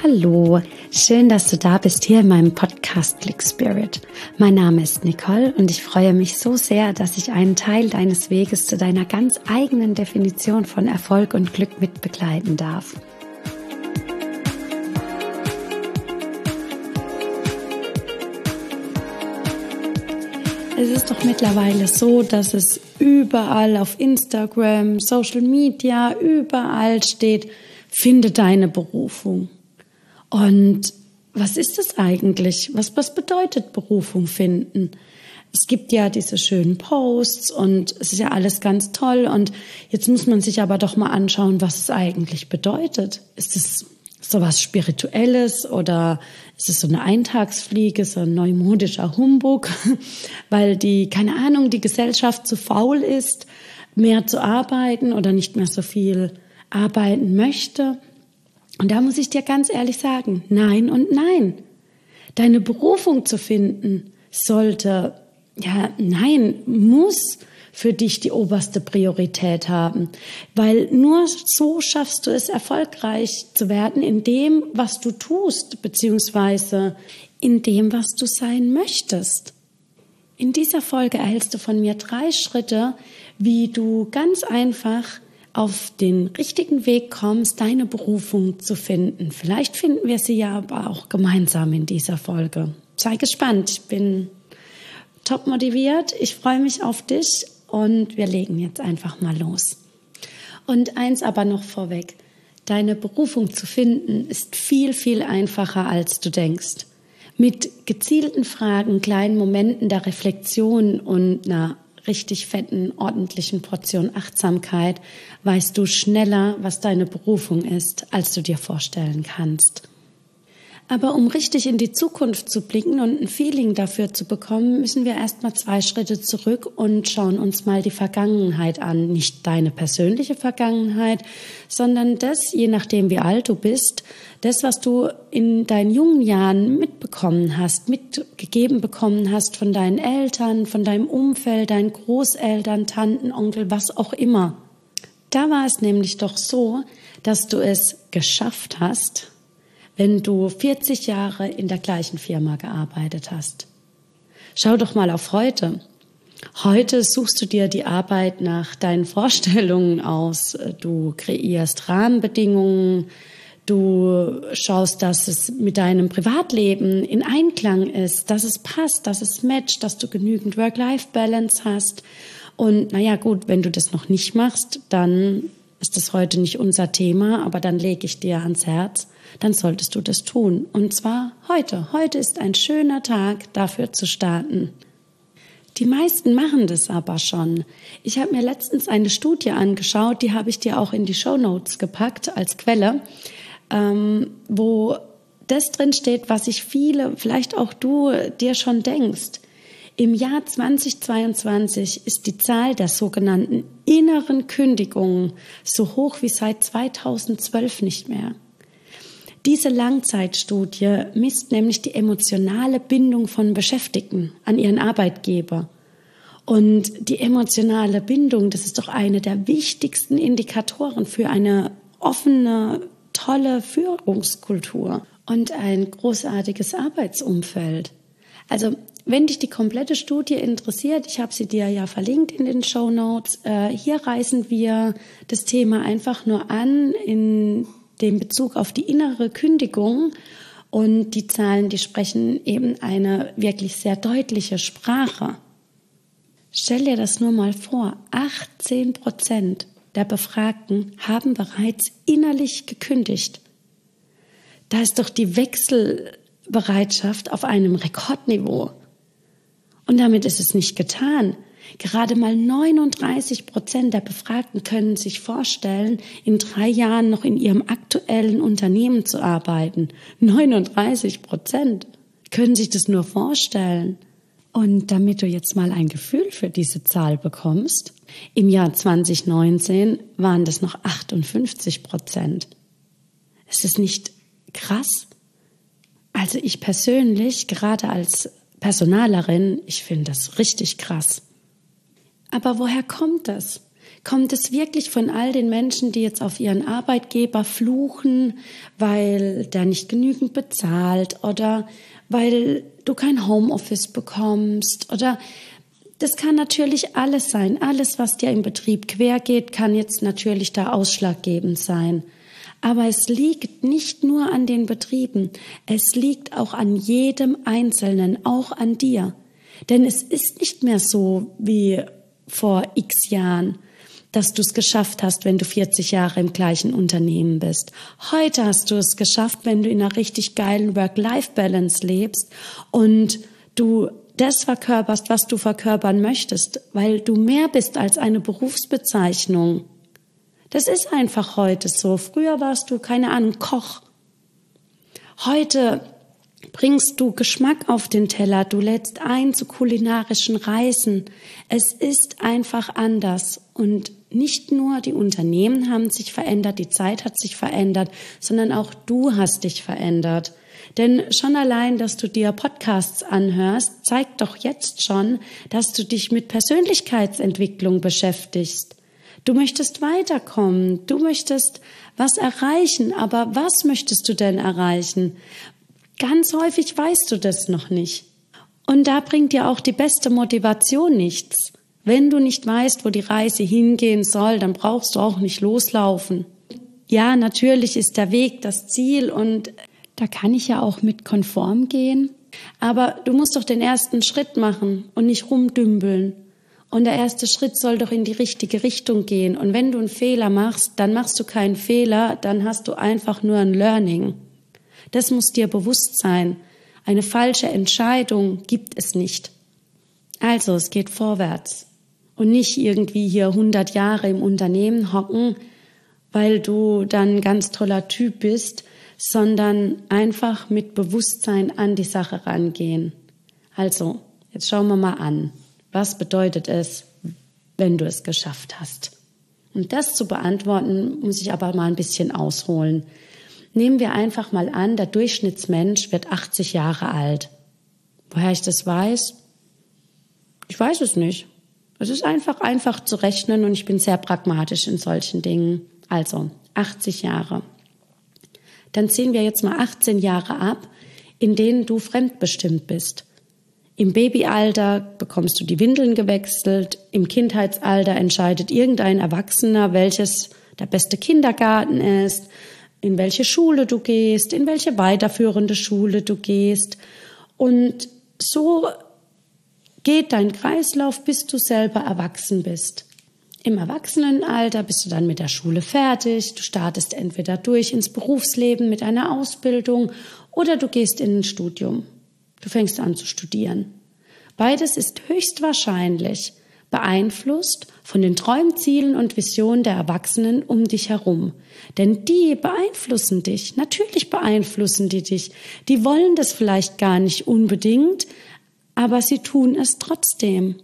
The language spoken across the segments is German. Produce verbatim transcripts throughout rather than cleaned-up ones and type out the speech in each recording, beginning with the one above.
Hallo, schön, dass du da bist hier in meinem Podcast Click Spirit. Mein Name ist Nicole und ich freue mich so sehr, dass ich einen Teil deines Weges zu deiner ganz eigenen Definition von Erfolg und Glück mit begleiten darf. Es ist doch mittlerweile so, dass es überall auf Instagram, Social Media, überall steht, finde deine Berufung. Und was ist das eigentlich? Was, was bedeutet Berufung finden? Es gibt ja diese schönen Posts und es ist ja alles ganz toll. Und jetzt muss man sich aber doch mal anschauen, was es eigentlich bedeutet. Ist es sowas Spirituelles oder ist es so eine Eintagsfliege, so ein neumodischer Humbug, weil die, keine Ahnung, die Gesellschaft zu faul ist, mehr zu arbeiten oder nicht mehr so viel arbeiten möchte? Und da muss ich dir ganz ehrlich sagen, nein und nein. Deine Berufung zu finden sollte, ja, nein, muss für dich die oberste Priorität haben. Weil nur so schaffst du es, erfolgreich zu werden in dem, was du tust, beziehungsweise in dem, was du sein möchtest. In dieser Folge erhältst du von mir drei Schritte, wie du ganz einfach auf den richtigen Weg kommst, deine Berufung zu finden. Vielleicht finden wir sie ja aber auch gemeinsam in dieser Folge. Sei gespannt, ich bin top motiviert, ich freue mich auf dich und wir legen jetzt einfach mal los. Und eins aber noch vorweg, deine Berufung zu finden ist viel, viel einfacher, als du denkst. Mit gezielten Fragen, kleinen Momenten der Reflexion und einer richtig fetten, ordentlichen Portion Achtsamkeit weißt du schneller, was deine Berufung ist, als du dir vorstellen kannst. Aber um richtig in die Zukunft zu blicken und ein Feeling dafür zu bekommen, müssen wir erstmal zwei Schritte zurück und schauen uns mal die Vergangenheit an. Nicht deine persönliche Vergangenheit, sondern das, je nachdem wie alt du bist, das, was du in deinen jungen Jahren mitbekommen hast, mitgegeben bekommen hast von deinen Eltern, von deinem Umfeld, deinen Großeltern, Tanten, Onkel, was auch immer. Da war es nämlich doch so, dass du es geschafft hast, wenn du vierzig Jahre in der gleichen Firma gearbeitet hast. Schau doch mal auf heute. Heute suchst du dir die Arbeit nach deinen Vorstellungen aus. Du kreierst Rahmenbedingungen. Du schaust, dass es mit deinem Privatleben in Einklang ist, dass es passt, dass es matcht, dass du genügend Work-Life-Balance hast. Und naja gut, wenn du das noch nicht machst, dann ist das heute nicht unser Thema, aber dann lege ich dir ans Herz, dann solltest du das tun. Und zwar heute. Heute ist ein schöner Tag, dafür zu starten. Die meisten machen das aber schon. Ich habe mir letztens eine Studie angeschaut, die habe ich dir auch in die Shownotes gepackt als Quelle, ähm, wo das drin steht, was sich viele, vielleicht auch du, dir schon denkst. Im Jahr zweitausendzweiundzwanzig ist die Zahl der sogenannten inneren Kündigungen so hoch wie seit zweitausendzwölf nicht mehr. Diese Langzeitstudie misst nämlich die emotionale Bindung von Beschäftigten an ihren Arbeitgeber. Und die emotionale Bindung, das ist doch eine der wichtigsten Indikatoren für eine offene, tolle Führungskultur und ein großartiges Arbeitsumfeld. Also wenn dich die komplette Studie interessiert, ich habe sie dir ja verlinkt in den Shownotes, äh, hier reißen wir das Thema einfach nur an in dem Bezug auf die innere Kündigung, und die Zahlen, die sprechen eben eine wirklich sehr deutliche Sprache. Stell dir das nur mal vor, achtzehn Prozent der Befragten haben bereits innerlich gekündigt. Da ist doch die Wechselbereitschaft auf einem Rekordniveau. Und damit ist es nicht getan. Gerade mal neununddreißig Prozent der Befragten können sich vorstellen, in drei Jahren noch in ihrem aktuellen Unternehmen zu arbeiten. neununddreißig Prozent können sich das nur vorstellen. Und damit du jetzt mal ein Gefühl für diese Zahl bekommst, im Jahr zwanzig neunzehn waren das noch achtundfünfzig Prozent. Ist es nicht krass? Also ich persönlich, gerade als Personalerin, ich finde das richtig krass. Aber woher kommt das? Kommt es wirklich von all den Menschen, die jetzt auf ihren Arbeitgeber fluchen, weil der nicht genügend bezahlt oder weil du kein Homeoffice bekommst oder das kann natürlich alles sein. Alles, was dir im Betrieb quer geht, kann jetzt natürlich da ausschlaggebend sein. Aber es liegt nicht nur an den Betrieben, es liegt auch an jedem Einzelnen, auch an dir. Denn es ist nicht mehr so wie vor x Jahren, dass du es geschafft hast, wenn du vierzig Jahre im gleichen Unternehmen bist. Heute hast du es geschafft, wenn du in einer richtig geilen Work-Life-Balance lebst und du das verkörperst, was du verkörpern möchtest, weil du mehr bist als eine Berufsbezeichnung. Das ist einfach heute so. Früher warst du, keine Ahnung, Koch. Heute bringst du Geschmack auf den Teller, du lädst ein zu kulinarischen Reisen. Es ist einfach anders. Und nicht nur die Unternehmen haben sich verändert, die Zeit hat sich verändert, sondern auch du hast dich verändert. Denn schon allein, dass du dir Podcasts anhörst, zeigt doch jetzt schon, dass du dich mit Persönlichkeitsentwicklung beschäftigst. Du möchtest weiterkommen, du möchtest was erreichen, aber was möchtest du denn erreichen? Ganz häufig weißt du das noch nicht. Und da bringt dir auch die beste Motivation nichts. Wenn du nicht weißt, wo die Reise hingehen soll, dann brauchst du auch nicht loslaufen. Ja, natürlich ist der Weg das Ziel und da kann ich ja auch mit konform gehen. Aber du musst doch den ersten Schritt machen und nicht rumdümpeln. Und der erste Schritt soll doch in die richtige Richtung gehen. Und wenn du einen Fehler machst, dann machst du keinen Fehler, dann hast du einfach nur ein Learning. Das muss dir bewusst sein. Eine falsche Entscheidung gibt es nicht. Also, es geht vorwärts. Und nicht irgendwie hier hundert Jahre im Unternehmen hocken, weil du dann ein ganz toller Typ bist, sondern einfach mit Bewusstsein an die Sache rangehen. Also, jetzt schauen wir mal an. Was bedeutet es, wenn du es geschafft hast? Und das zu beantworten, muss ich aber mal ein bisschen ausholen. Nehmen wir einfach mal an, der Durchschnittsmensch wird achtzig Jahre alt. Woher ich das weiß? Ich weiß es nicht. Es ist einfach einfach zu rechnen und ich bin sehr pragmatisch in solchen Dingen. Also achtzig Jahre. Dann ziehen wir jetzt mal achtzehn Jahre ab, in denen du fremdbestimmt bist. Im Babyalter bekommst du die Windeln gewechselt, im Kindheitsalter entscheidet irgendein Erwachsener, welches der beste Kindergarten ist, in welche Schule du gehst, in welche weiterführende Schule du gehst. Und so geht dein Kreislauf, bis du selber erwachsen bist. Im Erwachsenenalter bist du dann mit der Schule fertig, du startest entweder durch ins Berufsleben mit einer Ausbildung oder du gehst in ein Studium. Du fängst an zu studieren. Beides ist höchstwahrscheinlich beeinflusst von den Träumen, Zielen und Visionen der Erwachsenen um dich herum. Denn die beeinflussen dich. Natürlich beeinflussen die dich. Die wollen das vielleicht gar nicht unbedingt, aber sie tun es trotzdem.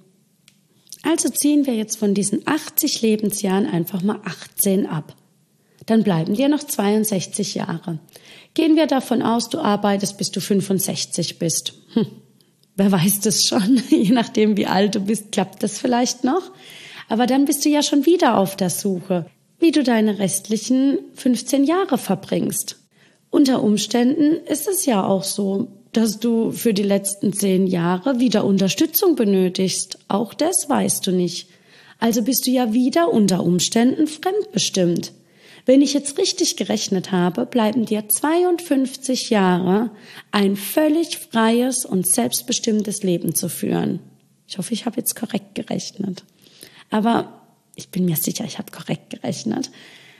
Also ziehen wir jetzt von diesen achtzig Lebensjahren einfach mal achtzehn ab. Dann bleiben dir noch zweiundsechzig Jahre. Gehen wir davon aus, du arbeitest, bis du fünfundsechzig bist. Hm, wer weiß das schon? Je nachdem, wie alt du bist, klappt das vielleicht noch. Aber dann bist du ja schon wieder auf der Suche, wie du deine restlichen fünfzehn Jahre verbringst. Unter Umständen ist es ja auch so, dass du für die letzten zehn Jahre wieder Unterstützung benötigst. Auch das weißt du nicht. Also bist du ja wieder unter Umständen fremdbestimmt. Wenn ich jetzt richtig gerechnet habe, bleiben dir zweiundfünfzig Jahre, ein völlig freies und selbstbestimmtes Leben zu führen. Ich hoffe, ich habe jetzt korrekt gerechnet. Aber ich bin mir sicher, ich habe korrekt gerechnet.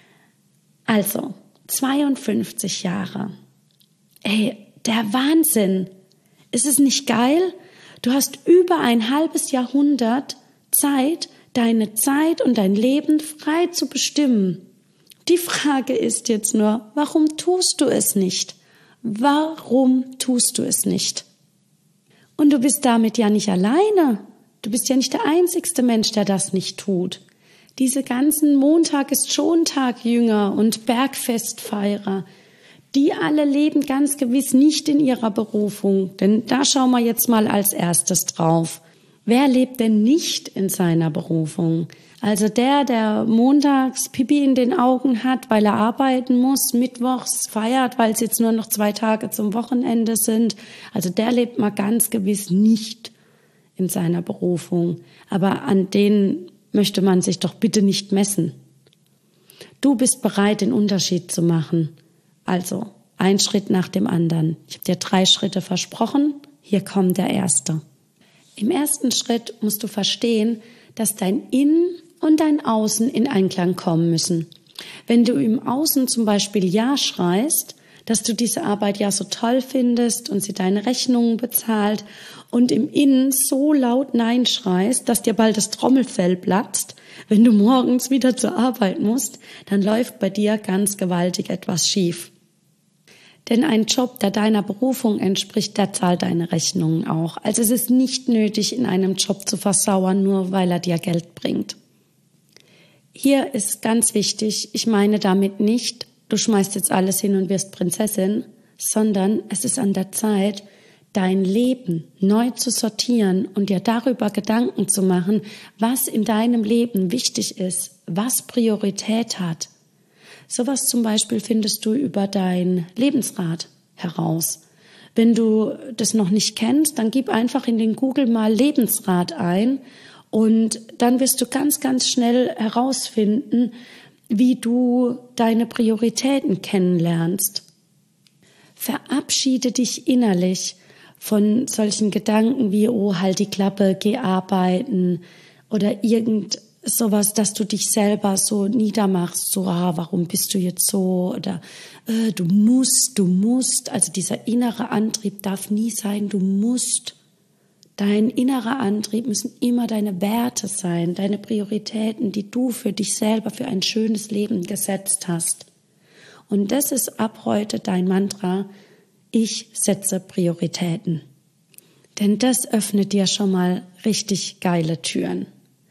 Also, zweiundfünfzig Jahre. Ey, der Wahnsinn. Ist es nicht geil? Du hast über ein halbes Jahrhundert Zeit, deine Zeit und dein Leben frei zu bestimmen. Die Frage ist jetzt nur, warum tust du es nicht? Warum tust du es nicht? Und du bist damit ja nicht alleine. Du bist ja nicht der einzigste Mensch, der das nicht tut. Diese ganzen Montag ist schon Tag Jünger und Bergfestfeierer, die alle leben ganz gewiss nicht in ihrer Berufung. Denn da schauen wir jetzt mal als erstes drauf. Wer lebt denn nicht in seiner Berufung? Also der, der montags Pipi in den Augen hat, weil er arbeiten muss, mittwochs feiert, weil es jetzt nur noch zwei Tage zum Wochenende sind, also der lebt mal ganz gewiss nicht in seiner Berufung. Aber an denen möchte man sich doch bitte nicht messen. Du bist bereit, den Unterschied zu machen. Also ein Schritt nach dem anderen. Ich habe dir drei Schritte versprochen. Hier kommt der erste. Im ersten Schritt musst du verstehen, dass dein Innen und dein Außen in Einklang kommen müssen. Wenn du im Außen zum Beispiel Ja schreist, dass du diese Arbeit ja so toll findest und sie deine Rechnungen bezahlt und im Innen so laut Nein schreist, dass dir bald das Trommelfell platzt, wenn du morgens wieder zur Arbeit musst, dann läuft bei dir ganz gewaltig etwas schief. Denn ein Job, der deiner Berufung entspricht, der zahlt deine Rechnungen auch. Also es ist nicht nötig, in einem Job zu versauern, nur weil er dir Geld bringt. Hier ist ganz wichtig, ich meine damit nicht, du schmeißt jetzt alles hin und wirst Prinzessin, sondern es ist an der Zeit, dein Leben neu zu sortieren und dir darüber Gedanken zu machen, was in deinem Leben wichtig ist, was Priorität hat. Sowas zum Beispiel findest du über dein Lebensrad heraus. Wenn du das noch nicht kennst, dann gib einfach in den Google mal Lebensrad ein und dann wirst du ganz, ganz schnell herausfinden, wie du deine Prioritäten kennenlernst. Verabschiede dich innerlich von solchen Gedanken wie, oh, halt die Klappe, geh arbeiten oder irgend sowas, dass du dich selber so niedermachst, so, ah, warum bist du jetzt so oder äh, du musst, du musst. Also dieser innere Antrieb darf nie sein, du musst. Dein innerer Antrieb müssen immer deine Werte sein, deine Prioritäten, die du für dich selber, für ein schönes Leben gesetzt hast. Und das ist ab heute dein Mantra: Ich setze Prioritäten. Denn das öffnet dir schon mal richtig geile Türen.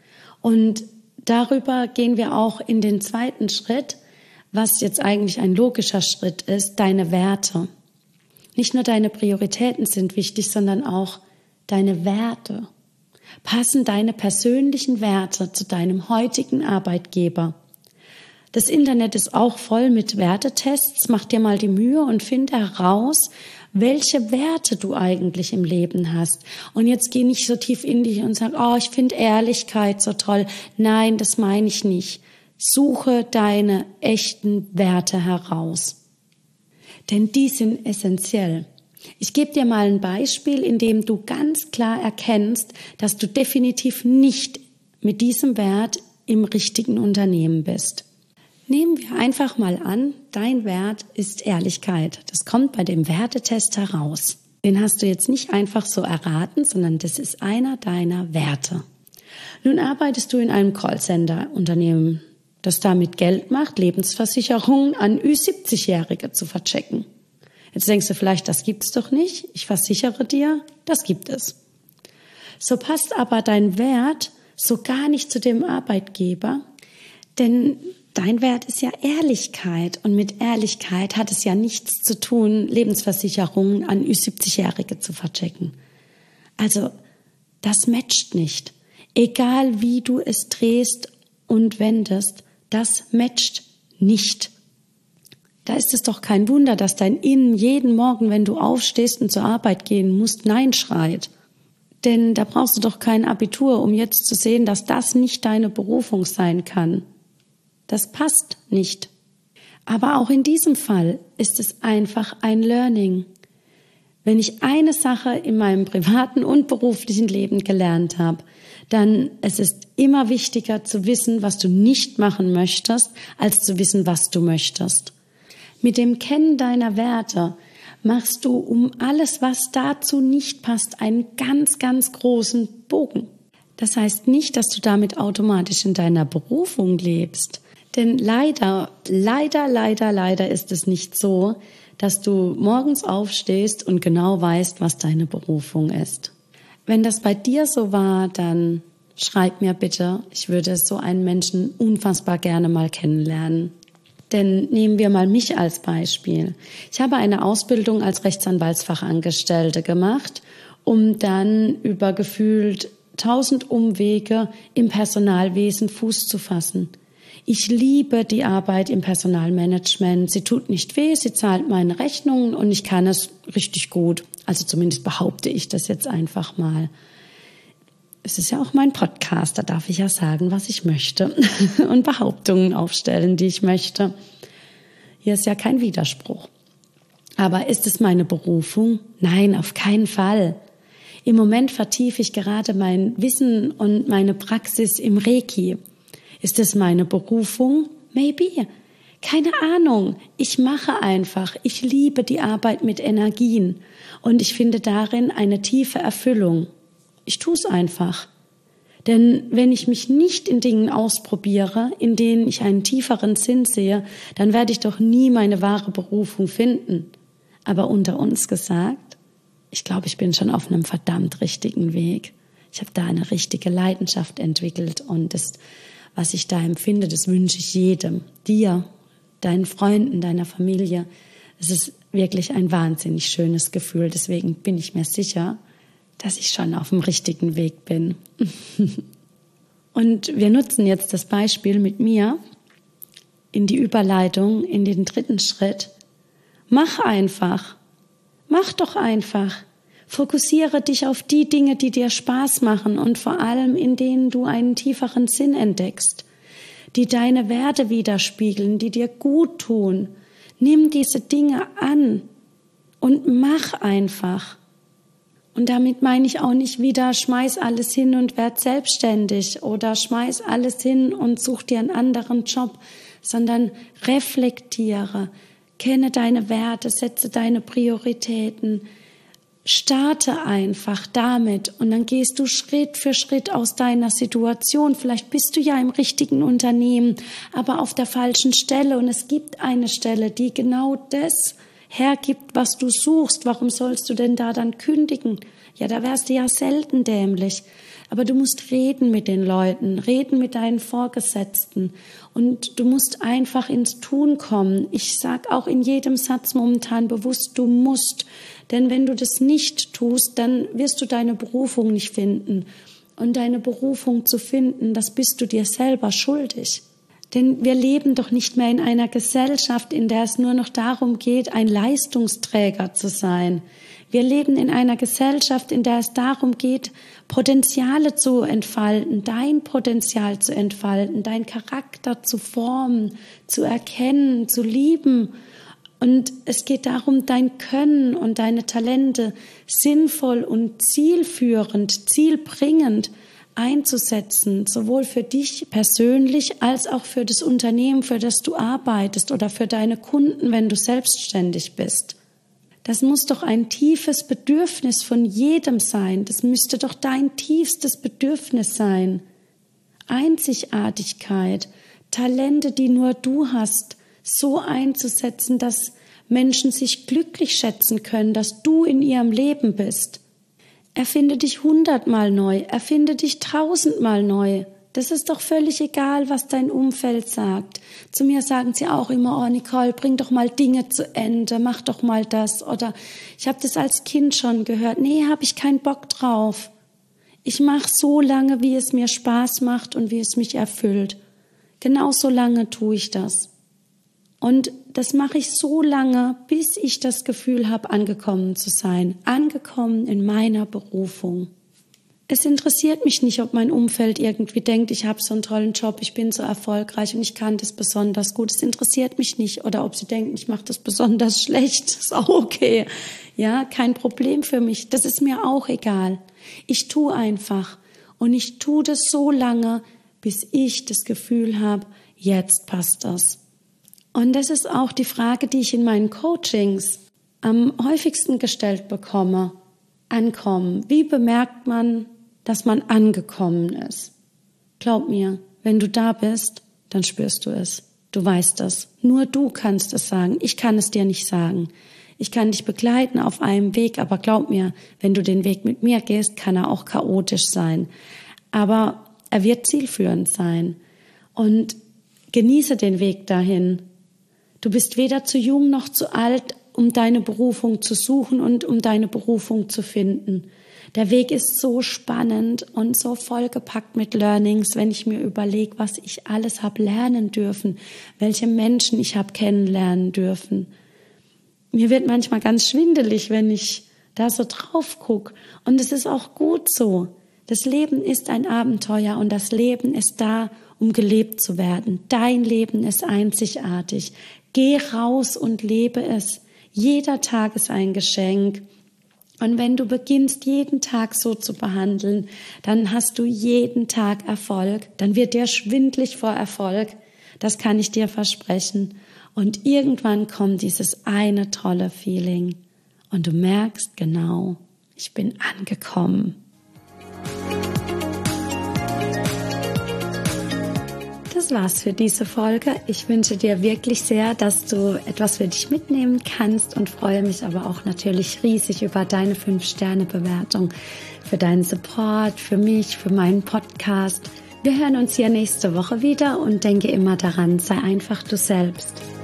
Und darüber gehen wir auch in den zweiten Schritt, was jetzt eigentlich ein logischer Schritt ist, deine Werte. Nicht nur deine Prioritäten sind wichtig, sondern auch deine Werte. Passen deine persönlichen Werte zu deinem heutigen Arbeitgeber? Das Internet ist auch voll mit Wertetests. Mach dir mal die Mühe und finde heraus, welche Werte du eigentlich im Leben hast. Und jetzt geh nicht so tief in dich und sag, oh, ich finde Ehrlichkeit so toll. Nein, das meine ich nicht. Suche deine echten Werte heraus. Denn die sind essentiell. Ich gebe dir mal ein Beispiel, in dem du ganz klar erkennst, dass du definitiv nicht mit diesem Wert im richtigen Unternehmen bist. Nehmen wir einfach mal an, dein Wert ist Ehrlichkeit. Das kommt bei dem Wertetest heraus. Den hast du jetzt nicht einfach so erraten, sondern das ist einer deiner Werte. Nun arbeitest du in einem Callcenter-Unternehmen, das damit Geld macht, Lebensversicherungen an Ü siebzig-Jährige zu verchecken. Jetzt denkst du vielleicht, das gibt's doch nicht. Ich versichere dir, das gibt es. So passt aber dein Wert so gar nicht zu dem Arbeitgeber, denn dein Wert ist ja Ehrlichkeit und mit Ehrlichkeit hat es ja nichts zu tun, Lebensversicherungen an Ü siebzig-Jährige zu verchecken. Also das matcht nicht. Egal wie du es drehst und wendest, das matcht nicht. Da ist es doch kein Wunder, dass dein Innen jeden Morgen, wenn du aufstehst und zur Arbeit gehen musst, Nein schreit. Denn da brauchst du doch kein Abitur, um jetzt zu sehen, dass das nicht deine Berufung sein kann. Das passt nicht. Aber auch in diesem Fall ist es einfach ein Learning. Wenn ich eine Sache in meinem privaten und beruflichen Leben gelernt habe, dann es ist immer wichtiger zu wissen, was du nicht machen möchtest, als zu wissen, was du möchtest. Mit dem Kennen deiner Werte machst du um alles, was dazu nicht passt, einen ganz, ganz großen Bogen. Das heißt nicht, dass du damit automatisch in deiner Berufung lebst. Denn leider, leider, leider, leider ist es nicht so, dass du morgens aufstehst und genau weißt, was deine Berufung ist. Wenn das bei dir so war, dann schreib mir bitte. Ich würde so einen Menschen unfassbar gerne mal kennenlernen. Denn nehmen wir mal mich als Beispiel. Ich habe eine Ausbildung als Rechtsanwaltsfachangestellte gemacht, um dann über gefühlt tausend Umwege im Personalwesen Fuß zu fassen. Ich liebe die Arbeit im Personalmanagement. Sie tut nicht weh, sie zahlt meine Rechnungen und ich kann es richtig gut. Also zumindest behaupte ich das jetzt einfach mal. Es ist ja auch mein Podcast, da darf ich ja sagen, was ich möchte und Behauptungen aufstellen, die ich möchte. Hier ist ja kein Widerspruch. Aber ist es meine Berufung? Nein, auf keinen Fall. Im Moment vertiefe ich gerade mein Wissen und meine Praxis im Reiki. Ist es meine Berufung? Maybe. Keine Ahnung. Ich mache einfach. Ich liebe die Arbeit mit Energien und ich finde darin eine tiefe Erfüllung. Ich tue es einfach. Denn wenn ich mich nicht in Dingen ausprobiere, in denen ich einen tieferen Sinn sehe, dann werde ich doch nie meine wahre Berufung finden. Aber unter uns gesagt, ich glaube, ich bin schon auf einem verdammt richtigen Weg. Ich habe da eine richtige Leidenschaft entwickelt und das, was ich da empfinde, das wünsche ich jedem, dir, deinen Freunden, deiner Familie. Es ist wirklich ein wahnsinnig schönes Gefühl. Deswegen bin ich mir sicher, dass ich schon auf dem richtigen Weg bin. Und wir nutzen jetzt das Beispiel mit mir in die Überleitung, in den dritten Schritt. Mach einfach. Mach doch einfach. Fokussiere dich auf die Dinge, die dir Spaß machen und vor allem in denen du einen tieferen Sinn entdeckst, die deine Werte widerspiegeln, die dir gut tun. Nimm diese Dinge an und mach einfach. Und damit meine ich auch nicht wieder, schmeiß alles hin und werd selbstständig oder schmeiß alles hin und such dir einen anderen Job, sondern reflektiere, kenne deine Werte, setze deine Prioritäten, starte einfach damit und dann gehst du Schritt für Schritt aus deiner Situation. Vielleicht bist du ja im richtigen Unternehmen, aber auf der falschen Stelle und es gibt eine Stelle, die genau das hergibt, was du suchst. Warum sollst du denn da dann kündigen? Ja, da wärst du ja selten dämlich. Aber du musst reden mit den Leuten, reden mit deinen Vorgesetzten und du musst einfach ins Tun kommen. Ich sag auch in jedem Satz momentan bewusst, du musst. Denn wenn du das nicht tust, dann wirst du deine Berufung nicht finden. Und deine Berufung zu finden, das bist du dir selber schuldig. Denn wir leben doch nicht mehr in einer Gesellschaft, in der es nur noch darum geht, ein Leistungsträger zu sein. Wir leben in einer Gesellschaft, in der es darum geht, Potenziale zu entfalten, dein Potenzial zu entfalten, deinen Charakter zu formen, zu erkennen, zu lieben. Und es geht darum, dein Können und deine Talente sinnvoll und zielführend, zielbringend einzusetzen, sowohl für dich persönlich als auch für das Unternehmen, für das du arbeitest oder für deine Kunden, wenn du selbstständig bist. Das muss doch ein tiefes Bedürfnis von jedem sein. Das müsste doch dein tiefstes Bedürfnis sein. Einzigartigkeit, Talente, die nur du hast, so einzusetzen, dass Menschen sich glücklich schätzen können, dass du in ihrem Leben bist. Erfinde dich hundertmal neu, erfinde dich tausendmal neu. Das ist doch völlig egal, was dein Umfeld sagt. Zu mir sagen sie auch immer, oh Nicole, bring doch mal Dinge zu Ende, mach doch mal das. Oder ich habe das als Kind schon gehört, nee, habe ich keinen Bock drauf. Ich mache so lange, wie es mir Spaß macht und wie es mich erfüllt. Genau so lange tue ich das. Und das mache ich so lange, bis ich das Gefühl habe, angekommen zu sein, angekommen in meiner Berufung. Es interessiert mich nicht, ob mein Umfeld irgendwie denkt, ich habe so einen tollen Job, ich bin so erfolgreich und ich kann das besonders gut. Es interessiert mich nicht. Oder ob sie denken, ich mache das besonders schlecht. Das ist auch okay. Ja, kein Problem für mich. Das ist mir auch egal. Ich tue einfach. Und ich tue das so lange, bis ich das Gefühl habe, jetzt passt das. Und das ist auch die Frage, die ich in meinen Coachings am häufigsten gestellt bekomme. Ankommen. Wie bemerkt man, dass man angekommen ist? Glaub mir, wenn du da bist, dann spürst du es. Du weißt das. Nur du kannst es sagen. Ich kann es dir nicht sagen. Ich kann dich begleiten auf einem Weg, aber glaub mir, wenn du den Weg mit mir gehst, kann er auch chaotisch sein. Aber er wird zielführend sein. Und genieße den Weg dahin. Du bist weder zu jung noch zu alt, um deine Berufung zu suchen und um deine Berufung zu finden. Der Weg ist so spannend und so vollgepackt mit Learnings, wenn ich mir überlege, was ich alles habe lernen dürfen, welche Menschen ich habe kennenlernen dürfen. Mir wird manchmal ganz schwindelig, wenn ich da so drauf gucke. Und es ist auch gut so. Das Leben ist ein Abenteuer und das Leben ist da, um gelebt zu werden. Dein Leben ist einzigartig. Geh raus und lebe es. Jeder Tag ist ein Geschenk. Und wenn du beginnst, jeden Tag so zu behandeln, dann hast du jeden Tag Erfolg. Dann wird dir schwindlig vor Erfolg. Das kann ich dir versprechen. Und irgendwann kommt dieses eine tolle Feeling. Und du merkst genau, ich bin angekommen. Das war's für diese Folge. Ich wünsche dir wirklich sehr, dass du etwas für dich mitnehmen kannst und freue mich aber auch natürlich riesig über deine fünf Sterne Bewertung, für deinen Support, für mich, für meinen Podcast. Wir hören uns hier nächste Woche wieder und denke immer daran, sei einfach du selbst.